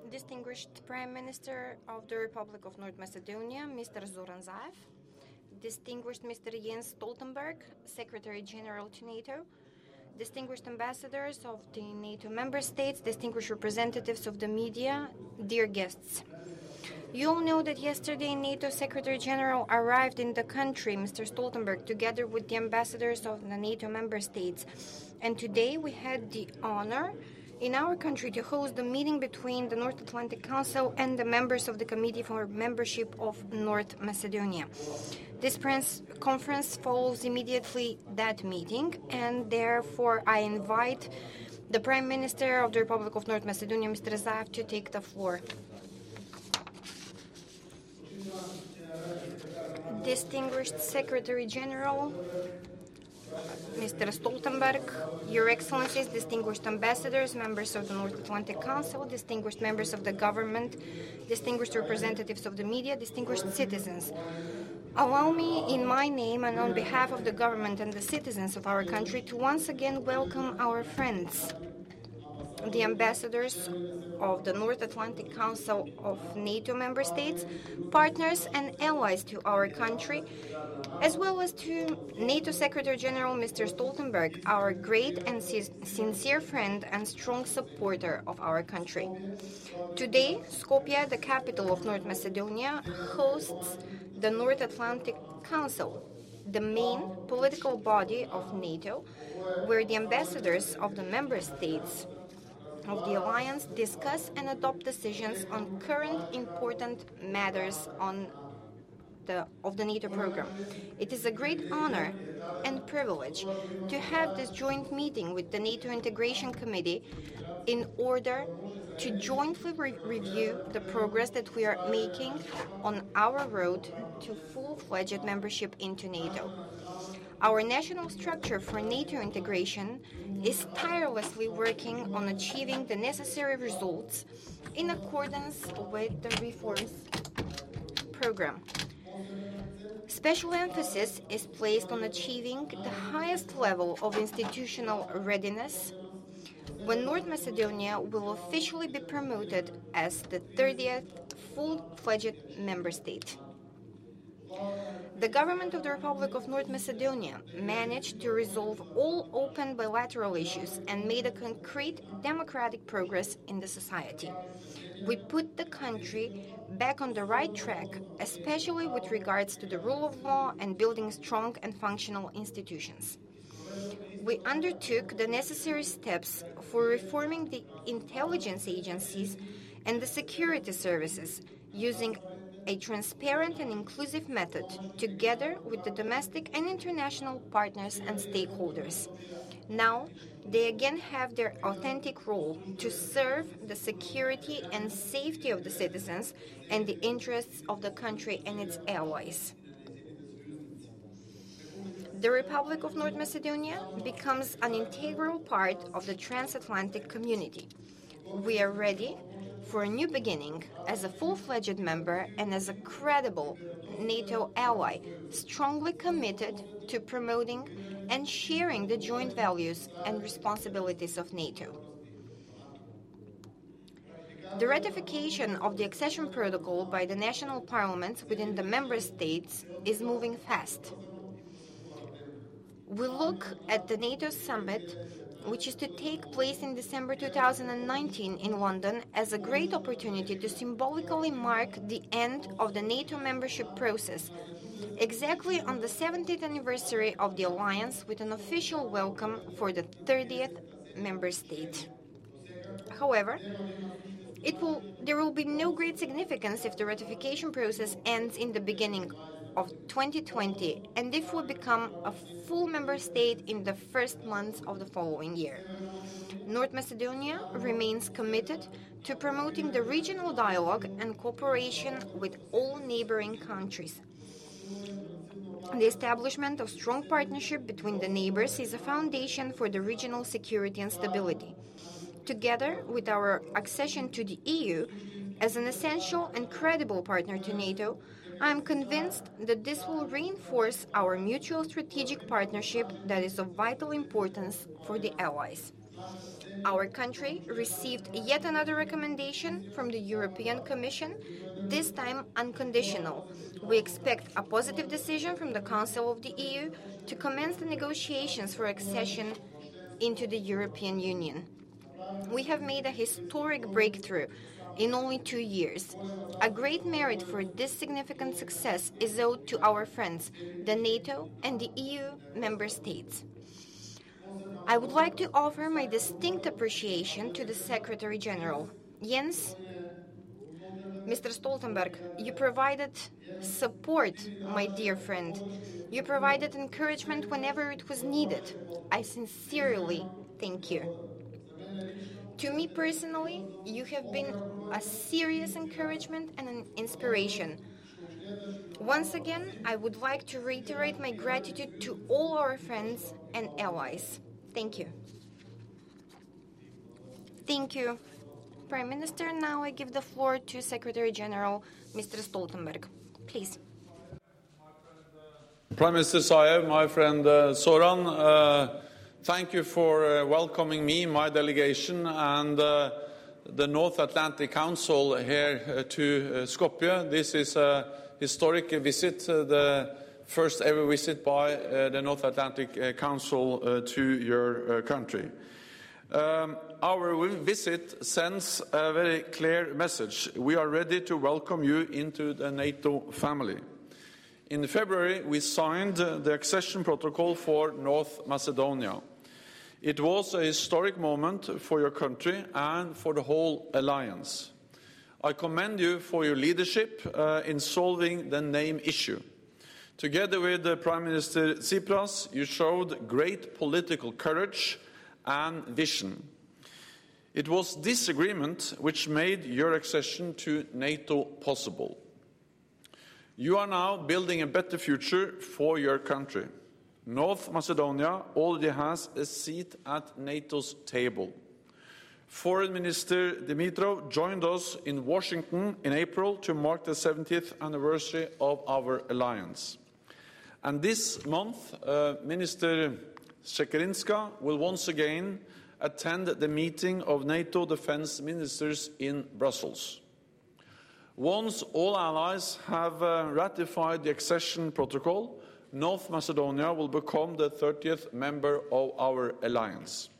Distinguished Prime Minister of the Republic of North Macedonia, Mr. Zoran Zaev, Distinguished Mr. Jens Stoltenberg, Secretary General to NATO, distinguished ambassadors of the NATO member states, distinguished representatives of the media, dear guests. You all know that yesterday NATO Secretary General arrived in the country, Mr. Stoltenberg, together with the ambassadors of the NATO member states. And today we had the honor in our country to host the meeting between the North Atlantic Council and the members of the Committee for Membership of North Macedonia. This press conference follows immediately that meeting, and therefore I invite the Prime Minister of the Republic of North Macedonia, Mr. Zaev, to take the floor. Distinguished Secretary General, Mr. Stoltenberg, Your Excellencies, distinguished ambassadors, members of the North Atlantic Council, distinguished members of the government, distinguished representatives of the media, distinguished citizens. Allow me, in my name and on behalf of the government and the citizens of our country, to once again welcome our friends, the ambassadors of the North Atlantic Council of NATO member states, partners and allies to our country, as well as to NATO Secretary General Mr. Stoltenberg, our great and sincere friend and strong supporter of our country. Today, Skopje, the capital of North Macedonia, hosts the North Atlantic Council, the main political body of NATO, where the ambassadors of the member states of the alliance discuss and adopt decisions on current important matters of the NATO program. It is a great honor and privilege to have this joint meeting with the NATO Integration Committee in order to jointly review the progress that we are making on our road to full-fledged membership into NATO. Our national structure for NATO integration is tirelessly working on achieving the necessary results in accordance with the reforms program. Special emphasis is placed on achieving the highest level of institutional readiness when North Macedonia will officially be promoted as the 30th full-fledged member state. The government of the Republic of North Macedonia managed to resolve all open bilateral issues and made a concrete democratic progress in the society. We put the country back on the right track, especially with regards to the rule of law and building strong and functional institutions. We undertook the necessary steps for reforming the intelligence agencies and the security services using a transparent and inclusive method, together with the domestic and international partners and stakeholders. Now, they again have their authentic role to serve the security and safety of the citizens and the interests of the country and its allies. The Republic of North Macedonia becomes an integral part of the transatlantic community. We are ready for a new beginning as a full-fledged member and as a credible NATO ally, strongly committed to promoting and sharing the joint values and responsibilities of NATO. The ratification of the accession protocol by the national parliaments within the member states is moving fast. We look at the NATO summit, which is to take place in December 2019 in London, as a great opportunity to symbolically mark the end of the NATO membership process, exactly on the 70th anniversary of the alliance, with an official welcome for the 30th member state. However, there will be no great significance if the ratification process ends in the beginning of 2020 and if we become a full member state in the first months of the following year. North Macedonia remains committed to promoting the regional dialogue and cooperation with all neighboring countries. The establishment of strong partnership between the neighbors is a foundation for the regional security and stability. Together with our accession to the EU, as an essential and credible partner to NATO, I am convinced that this will reinforce our mutual strategic partnership that is of vital importance for the allies. Our country received yet another recommendation from the European Commission, this time unconditional. We expect a positive decision from the Council of the EU to commence the negotiations for accession into the European Union. We have made a historic breakthrough in only 2 years. A great merit for this significant success is owed to our friends, the NATO and the EU member states. I would like to offer my distinct appreciation to the Secretary General. Jens, Mr. Stoltenberg, you provided support, my dear friend. You provided encouragement whenever it was needed. I sincerely thank you. To me personally, you have been a serious encouragement and an inspiration. Once again, I would like to reiterate my gratitude to all our friends and allies. Thank you. Thank you, Prime Minister. Now I give the floor to Secretary General, Mr. Stoltenberg. Please. Prime Minister Zaev, my friend Zoran, thank you for welcoming me, my delegation, and the North Atlantic Council here to Skopje. This is a historic visit, the first ever visit by the North Atlantic Council to your country. Our visit sends a very clear message. We are ready to welcome you into the NATO family. In February, we signed the accession protocol for North Macedonia. It was a historic moment for your country and for the whole alliance. I commend you for your leadership in solving the name issue. Together with Prime Minister Tsipras, you showed great political courage and vision. It was this agreement which made your accession to NATO possible. You are now building a better future for your country. North Macedonia already has a seat at NATO's table. Foreign Minister Dimitrov joined us in Washington in April to mark the 70th anniversary of our alliance. And this month, Minister Shekerinska will once again attend the meeting of NATO defense ministers in Brussels. Once all allies have ratified the accession protocol, North Macedonia will become the 30th member of our alliance.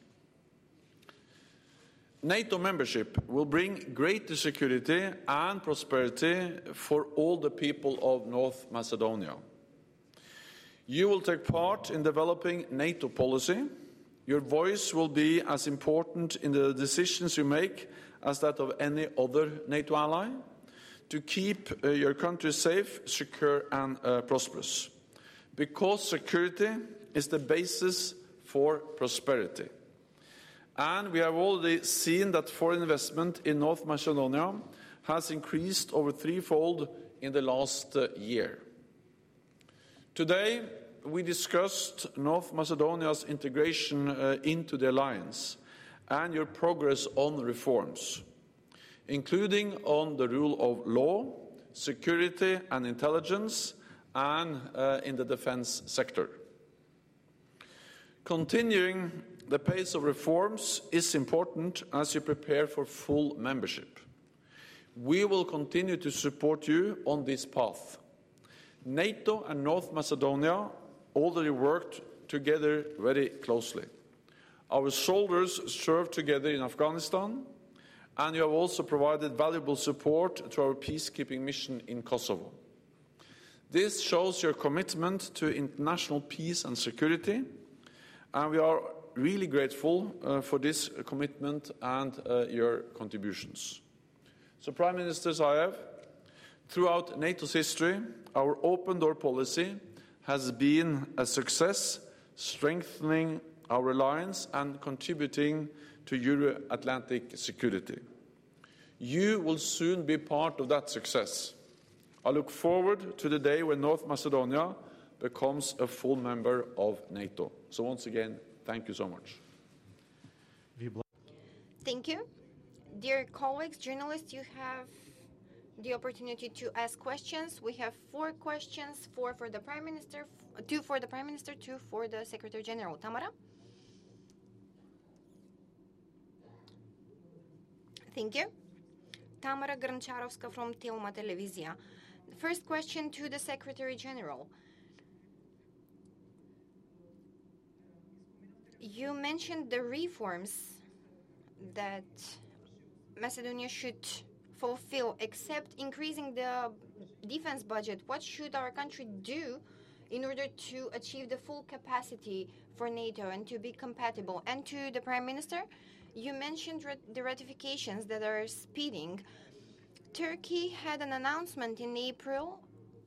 NATO membership will bring greater security and prosperity for all the people of North Macedonia. You will take part in developing NATO policy. Your voice will be as important in the decisions you make as that of any other NATO ally to keep your country safe, secure and prosperous. Because security is the basis for prosperity. And we have already seen that foreign investment in North Macedonia has increased over threefold in the last year. Today, we discussed North Macedonia's integration into the alliance and your progress on reforms, including on the rule of law, security and intelligence, and in the defense sector. Continuing the pace of reforms is important as you prepare for full membership. We will continue to support you on this path. NATO and North Macedonia already worked together very closely. Our soldiers served together in Afghanistan, and you have also provided valuable support to our peacekeeping mission in Kosovo. This shows your commitment to international peace and security, and we are really grateful for this commitment and your contributions. So, Prime Minister Zaev, throughout NATO's history, our open door policy has been a success, strengthening our alliance and contributing to Euro-Atlantic security. You will soon be part of that success. I look forward to the day when North Macedonia becomes a full member of NATO. So once again, thank you so much. Thank you. Dear colleagues, journalists, you have the opportunity to ask questions. We have 4 questions, 4 for the Prime Minister, 2 for the Prime Minister, 2 for the Secretary General. Tamara? Thank you. Tamara Grancharovska from Tilma Televizija. The first question to the Secretary General. You mentioned the reforms that Macedonia should fulfill, except increasing the defense budget. What should our country do in order to achieve the full capacity for NATO and to be compatible? And to the Prime Minister, you mentioned the ratifications that are speeding. Turkey had an announcement in April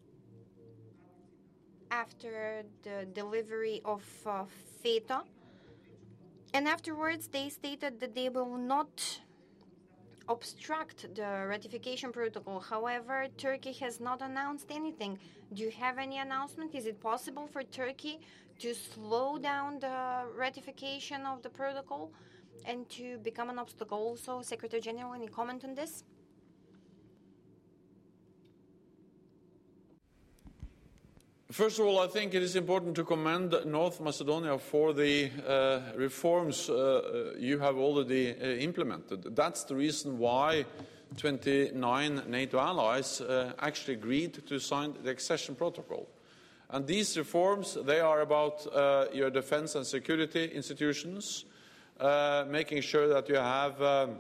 after the delivery of FETA, and afterwards they stated that they will not obstruct the ratification protocol. However, Turkey has not announced anything. Do you have any announcement? Is it possible for Turkey to slow down the ratification of the protocol and to become an obstacle? Also, Secretary General, any comment on this? First of all, I think it is important to commend North Macedonia for the reforms you have already implemented. That's the reason why 29 NATO allies actually agreed to sign the accession protocol. And these reforms, they are about your defense and security institutions, making sure that you have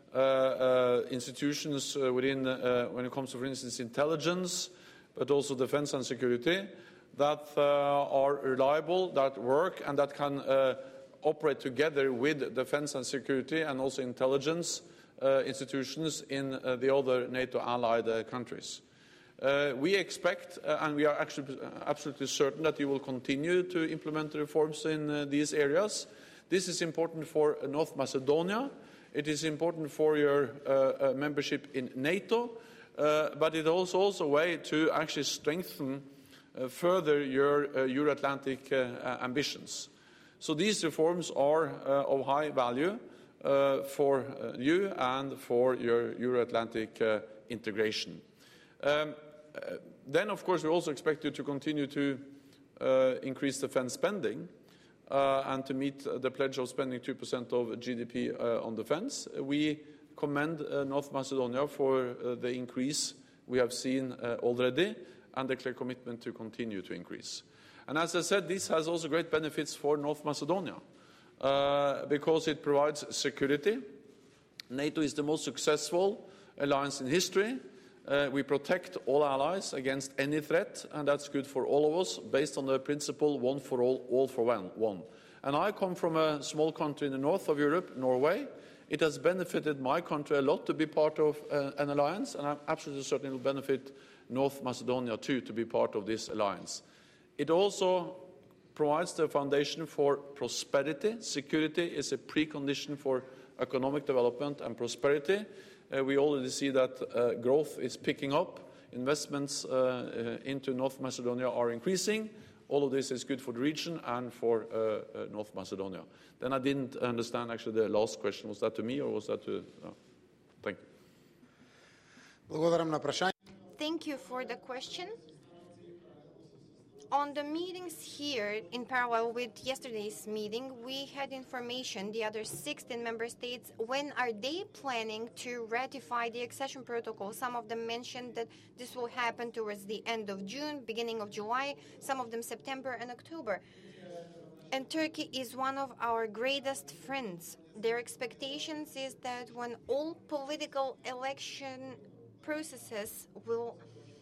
institutions within, when it comes to, for instance, intelligence, but also defense and security, that are reliable, that work, and that can operate together with defense and security and also intelligence institutions in the other NATO allied countries. We expect, and we are actually absolutely certain, that you will continue to implement the reforms in these areas. This is important for North Macedonia. It is important for your membership in NATO. But it is also a way to actually strengthen further your Euro-Atlantic ambitions. So these reforms are of high value for you and for your Euro-Atlantic integration. Then, of course, we also expect you to continue to increase defense spending and to meet the pledge of spending 2% of GDP on defense. We commend North Macedonia for the increase we have seen already and the clear commitment to continue to increase. And as I said, this has also great benefits for North Macedonia because it provides security. NATO is the most successful alliance in history. We protect all allies against any threat, and that's good for all of us based on the principle one for all for one. And I come from a small country in the north of Europe, Norway. It has benefited my country a lot to be part of an alliance, and I'm absolutely certain it will benefit North Macedonia too to be part of this alliance. It also provides the foundation for prosperity. Security is a precondition for economic development and prosperity. We already see that growth is picking up. Investments into North Macedonia are increasing. All of this is good for the region and for North Macedonia. Then I didn't understand actually the last question. Was that to me or was that to... Thank you. Thank you for the question. On the meetings here, in parallel with yesterday's meeting, we had information, the other 16 member states, when are they planning to ratify the accession protocol? Some of them mentioned that this will happen towards the end of June, beginning of July, some of them September and October. And Turkey is one of our greatest friends. Their expectations is that when all political election processes will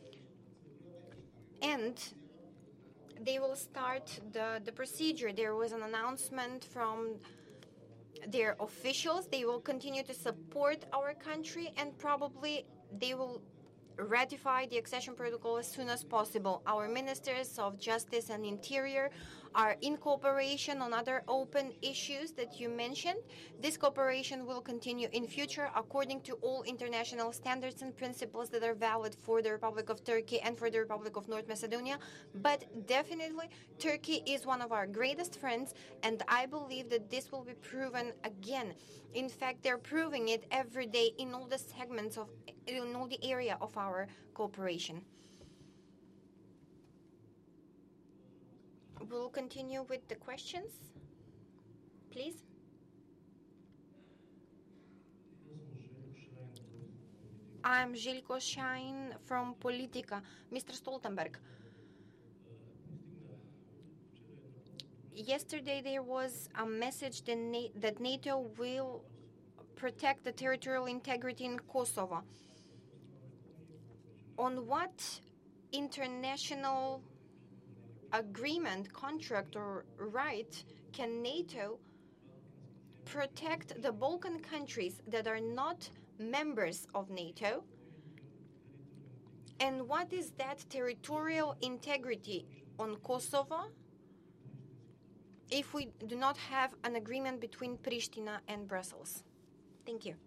end, they will start the procedure. There was an announcement from their officials. They will continue to support our country and probably they will ratify the accession protocol as soon as possible. Our ministers of justice and interior are in cooperation on other open issues that you mentioned. This cooperation will continue in future according to all international standards and principles that are valid for the Republic of Turkey and for the Republic of North Macedonia. But definitely, Turkey is one of our greatest friends, and I believe that this will be proven again. In fact, they're proving it every day in all the segments of, in all the area of our cooperation. We'll continue with the questions, please. I'm Željko Šajn from Politika. Mr. Stoltenberg, yesterday there was a message that NATO will protect the territorial integrity in Kosovo. On what international agreement, contract, or right can NATO protect the Balkan countries that are not members of NATO? And what is that territorial integrity on Kosovo if we do not have an agreement between Pristina and Brussels? Thank you.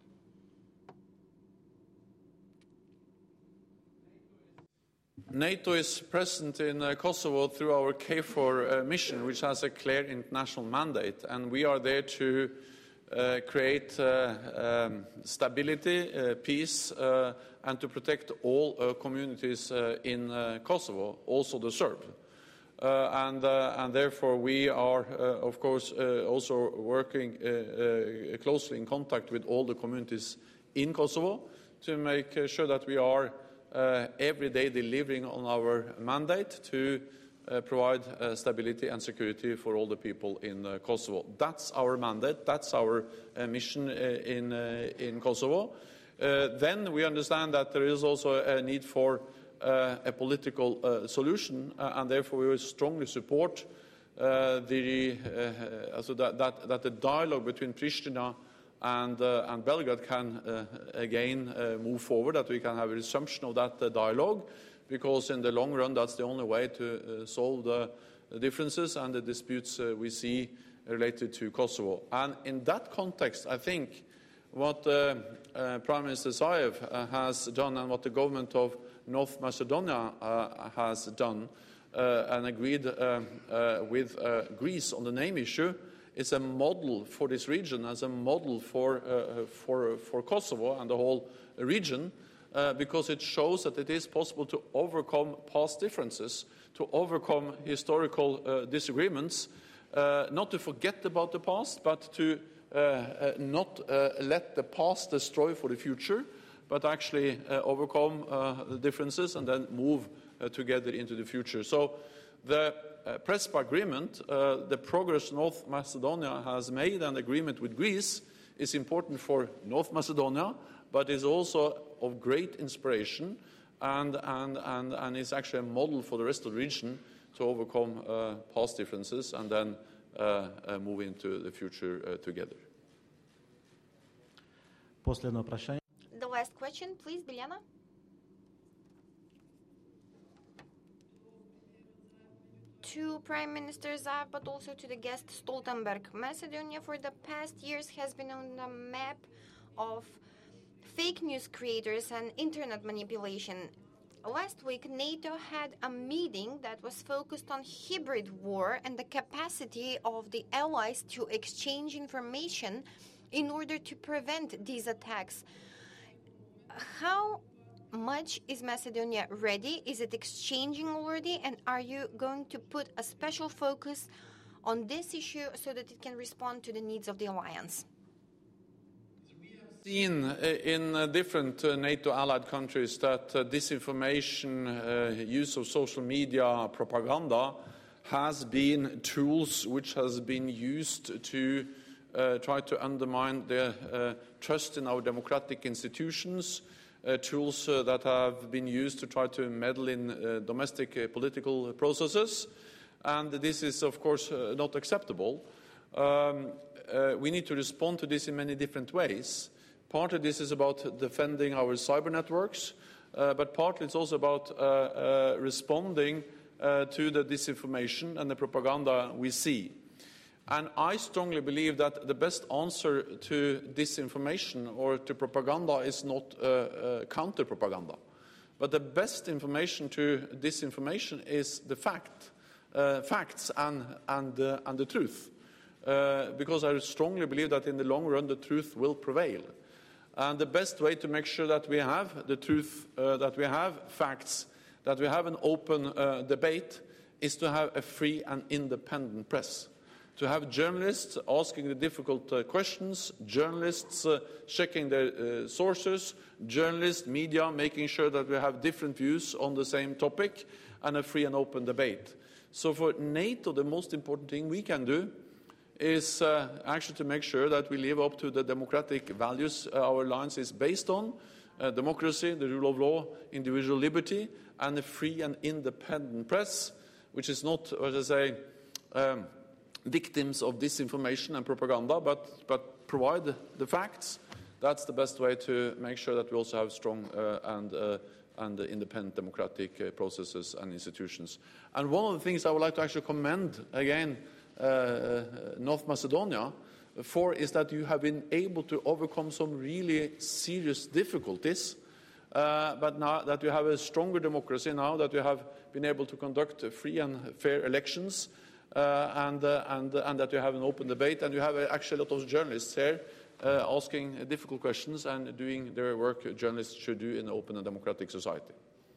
NATO is present in Kosovo through our KFOR mission, which has a clear international mandate, and we are there to create stability, peace, and to protect all communities in Kosovo, also the Serb. And therefore we are, of course, also working closely in contact with all the communities in Kosovo to make sure that we are every day delivering on our mandate to provide stability and security for all the people in Kosovo. That's our mandate, that's our mission in Kosovo. Then we understand that there is also a need for a political solution, and therefore we will strongly support that the dialogue between Pristina and Belgrade can again move forward, that we can have a resumption of that dialogue, because in the long run that's the only way to solve the differences and the disputes we see related to Kosovo. And in that context, I think what Prime Minister Zaev has done and what the government of North Macedonia has done and agreed with Greece on the name issue is a model for this region, as a model for Kosovo and the whole region, because it shows that it is possible to overcome past differences, to overcome historical disagreements, not to forget about the past, but to not let the past destroy for the future, but actually overcome the differences and then move together into the future. So the Prespa agreement, the progress North Macedonia has made, and agreement with Greece is important for North Macedonia, but is also of great inspiration and is actually a model for the rest of the region to overcome past differences and then move into the future together. The last question, please, Biljana. To Prime Minister Zaev, but also to the guest Stoltenberg. Macedonia for the past years has been on the map of fake news creators and internet manipulation. Last week, NATO had a meeting that was focused on hybrid war and the capacity of the allies to exchange information in order to prevent these attacks. How much is Macedonia ready? Is it exchanging already? And are you going to put a special focus on this issue so that it can respond to the needs of the alliance? Seen in different NATO allied countries that disinformation, use of social media, propaganda has been tools which has been used to try to undermine the trust in our democratic institutions, tools that have been used to try to meddle in domestic political processes. And this is, of course, not acceptable. We need to respond to this in many different ways. Part of this is about defending our cyber networks, but partly it's also about responding to the disinformation and the propaganda we see. And I strongly believe that the best answer to disinformation or to propaganda is not counter-propaganda. But the best information to disinformation is the facts and the truth. Because I strongly believe that in the long run the truth will prevail. And the best way to make sure that we have the truth, that we have facts, that we have an open debate, is to have a free and independent press. to have journalists asking the difficult questions, journalists checking their sources, journalists, media, making sure that we have different views on the same topic, and a free and open debate. So for NATO, the most important thing we can do is actually to make sure that we live up to the democratic values our alliance is based on, democracy, the rule of law, individual liberty, and a free and independent press, which is not, as I say, victims of disinformation and propaganda, but provide the facts. That's the best way to make sure that we also have strong and independent democratic processes and institutions. And one of the things I would like to actually commend again North Macedonia for is that you have been able to overcome some really serious difficulties, but now that you have a stronger democracy, now that you have been able to conduct free and fair elections, and that you have an open debate, and you have actually a lot of journalists here asking difficult questions and doing their work journalists should do in an open and democratic society.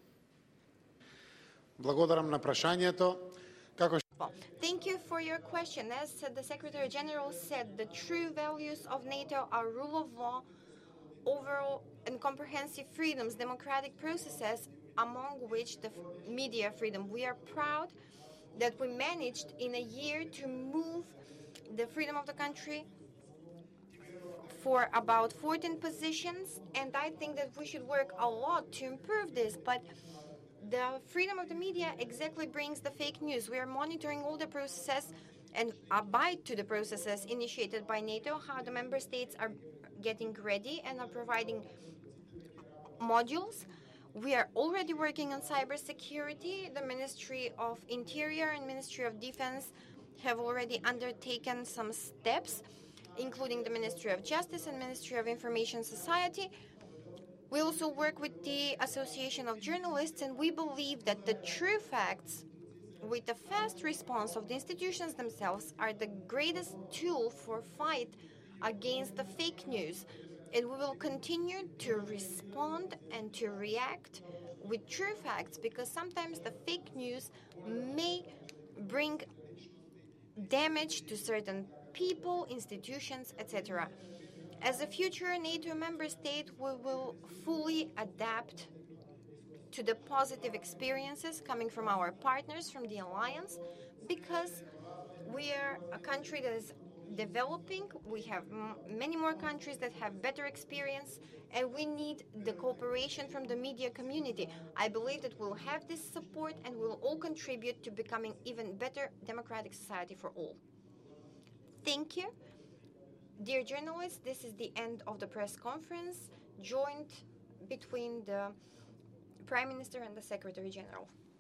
Благодарам на прашањето. Thank you for your question. As the Secretary General said, the true values of NATO are rule of law, overall and comprehensive freedoms, democratic processes, among which the media freedom. We are proud that we managed in a year to move the freedom of the country for about 14 positions, and I think that we should work a lot to improve this, but the freedom of the media exactly brings the fake news. We are monitoring all the processes and abide to the processes initiated by NATO, how the member states are getting ready and are providing modules. We are already working on cybersecurity. The Ministry of Interior and Ministry of Defense have already undertaken some steps, including the Ministry of Justice and Ministry of Information Society. We also work with the Association of Journalists, and we believe that the true facts, with the fast response of the institutions themselves, are the greatest tool for fight against the fake news. And we will continue to respond and to react with true facts, because sometimes the fake news may bring damage to certain people, institutions, etc. As a future NATO member state, we will fully adapt to the positive experiences coming from our partners from the alliance, because we are a country that is developing. We have many more countries that have better experience, and we need the cooperation from the media community. I believe that we'll have this support and we'll all contribute to becoming even better democratic society for all. Thank you. Dear journalists, this is the end of the press conference joined between the Prime Minister and the Secretary General.